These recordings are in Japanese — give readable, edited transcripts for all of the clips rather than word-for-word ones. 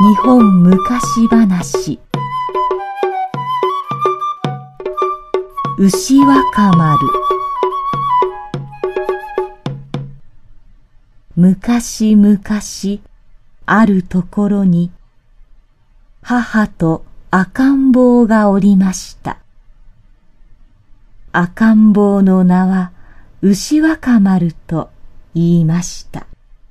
日本昔話。牛若丸。昔々あるところに母と赤ん坊がおりました。赤ん坊の名は牛若丸と言いました。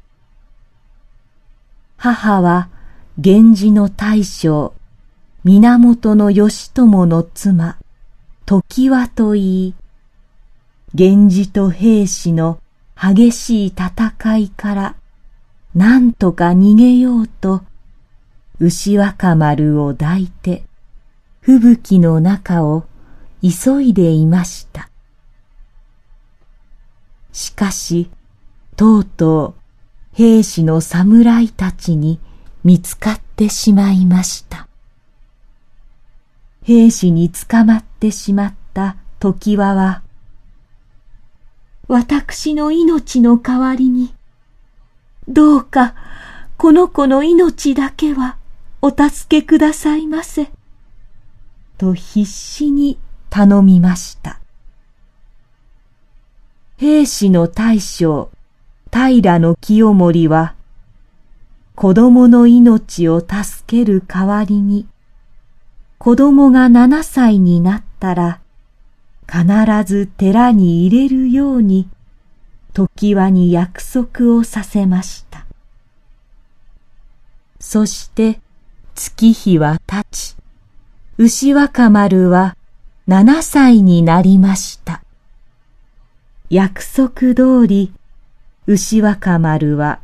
母は源氏の大将源義朝の妻常盤といい、源氏と平氏の激しい戦いからなんとか逃げようと牛若丸を抱いて吹雪の中を急いでいました。しかしとうとう平氏の侍たちに見つかってしまいました。平氏に捕まってしまった常盤は、私の命の代わりにどうかこの子の命だけはお助けくださいませと必死に頼みました。平氏の大将平清盛は子供の命を助ける代わりに、子供が7歳になったら必ず寺に入れるように常盤に約束をさせました。そして月日は経ち、牛若丸は7歳になりました。約束通り牛若丸は